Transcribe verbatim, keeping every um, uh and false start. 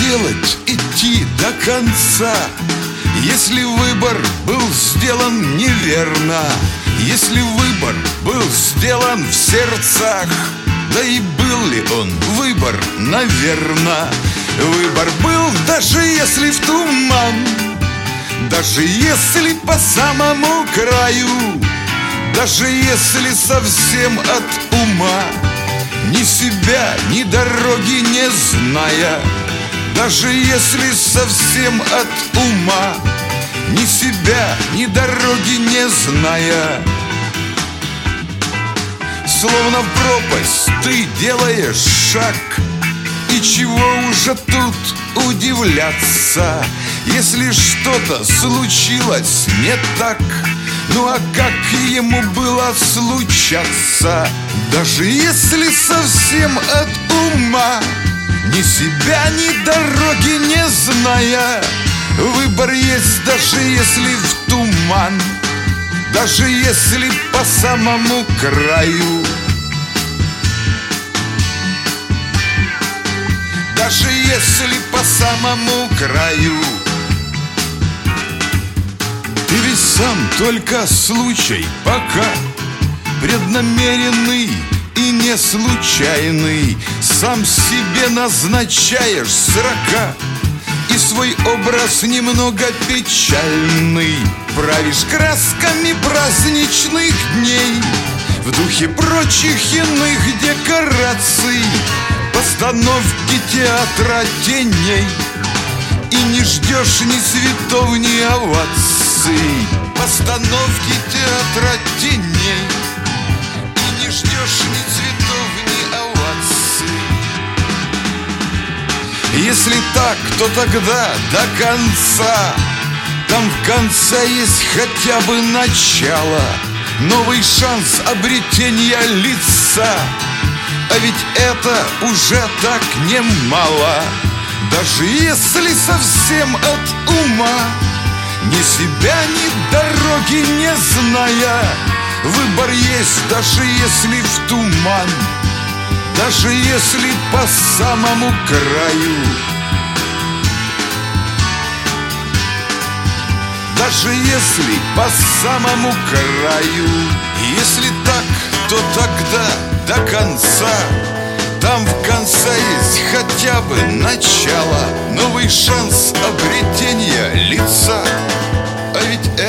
делать? Идти до конца? Если выбор был сделан неверно, если выбор был сделан в сердцах, да и был ли он выбор, наверно. Выбор был, даже если в туман, даже если по самому краю, даже если совсем от ума, ни себя, ни дороги не зная, даже если совсем от ума, ни себя, ни дороги не зная. Словно в пропасть ты делаешь шаг, и чего уже тут удивляться, если что-то случилось не так? Ну а как ему было случаться? Даже если совсем от ума, ни себя, ни дороги не зная, выбор есть, даже если в туман, даже если по самому краю, даже если по самому краю. Ты ведь сам только случай пока, преднамеренный и не случайный, сам себе назначаешь срока, и свой образ немного печальный правишь красками праздничных дней в духе прочих иных декораций, постановки театра теней. И не ждешь ни цветов, ни оваций, постановки театра теней. И не ждешь ни цветов, ни оваций. Если так, то тогда до конца, там в конце есть хотя бы начало, новый шанс обретения лица. А ведь это уже так немало. Даже если совсем от ума, ни себя, ни дороги не зная, выбор есть, даже если в туман, даже если по самому краю, даже если по самому краю. Если так, то тогда до конца, там в конце есть хотя бы начало, новый шанс обретения лица. А ведь